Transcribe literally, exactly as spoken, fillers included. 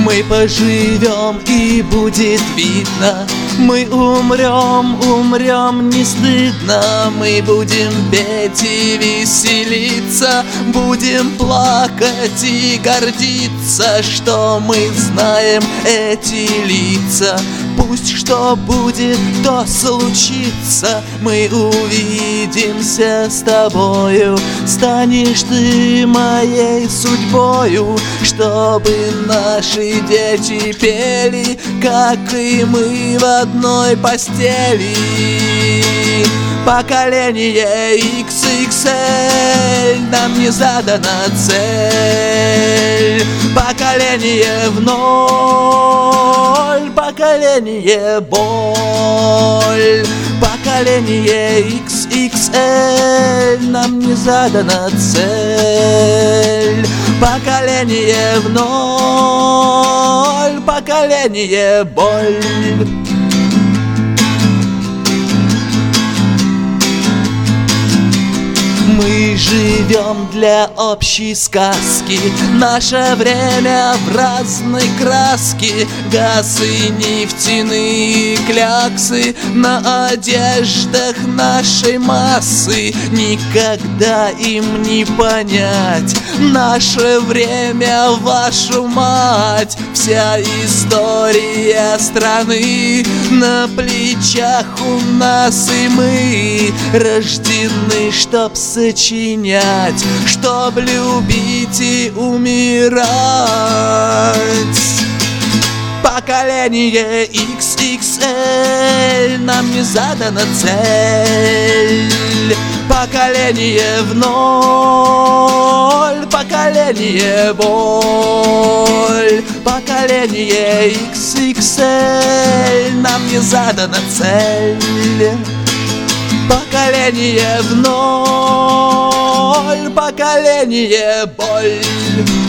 Мы поживем и будет видно. Мы умрем, умрем не стыдно. Мы будем петь и веселиться, будем плакать и гордиться, что мы знаем эти лица. Пусть что будет, то случится. Мы увидимся с тобою. Станешь ты моей судьбою, чтобы наши дети пели, как и мы в одной постели. Поколение икс икс эль, нам не задана цель. Поколение в ноль, поколение боль. Поколение икс икс эль, нам не задана цель. Поколение в ноль, поколение боль. Мы живем для общей сказки, наше время в разной краске. Газ и нефтяные кляксы на одеждах нашей массы. Никогда им не понять наше время, вашу мать. Вся история страны на плечах у нас, и мы рождены, чтоб сочинять, чтоб любить и умирать. Поколение икс икс эль, нам не задана цель. Поколение в ноль, поколение боль. Поколение икс икс эль, нам не задана цель. Поколение в ноль, поколение боль.